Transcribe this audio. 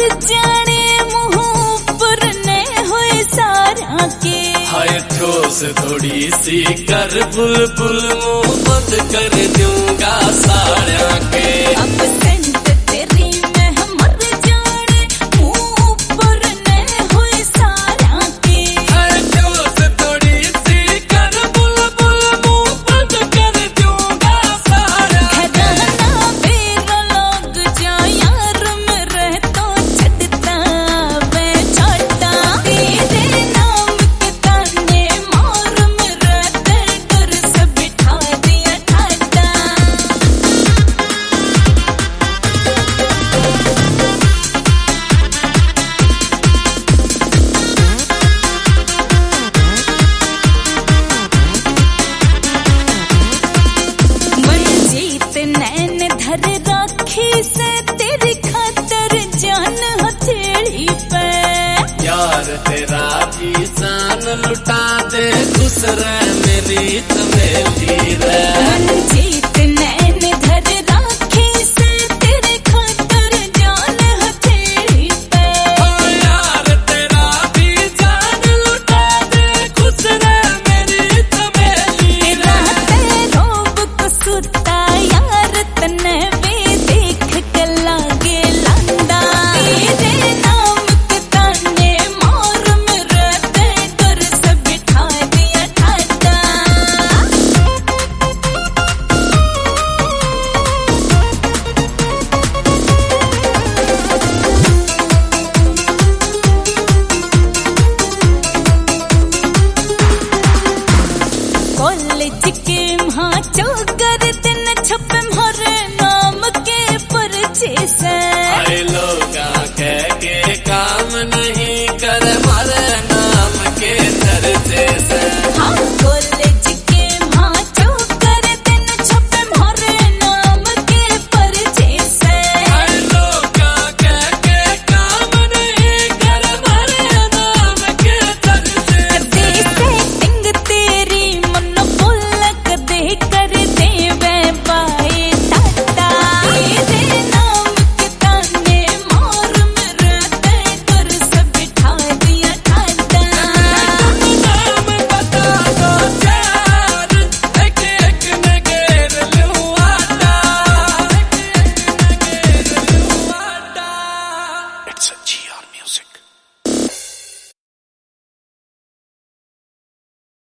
जाने मुंह पर ने हुए सारा के। हाय ठोस थोड़ी सी कर बुलबुल मुंह बंद कर दूंगा सारा के। अब सेंट तेरी मैं मर जाने मुंह पर ने हुए सारा के। हाय ठोस थोड़ी सी कर बुलबुल मुंह बंद कर दूंगा सारा के। घराना बेरा लग जा यार मेरे तो छटता वे छोटा। तेरे नाम के ताने मोर मेरे डर से बिठा दिया ठाटा। मंजीत नैन धर राखी से तेरी खातर जान हथेली पे। यार तेरा जी जान लुटा दे खुश रह मेरी चमेली रे। मंजीत नैन धर राखी से तेरी खातर जान हथेली पे। ओ यार तेरा भी जान लुटा दे खुश रह मेरी चमेली रे। राते रोब को सुता यार तने वे देख के लागे लंदा। तेरे नाम के ताने मोर मेरे डर से बिठा दिया ठाटा। कॉलेज के वहाँ चौकर दिन छप हर नाम के पर्चे से। I love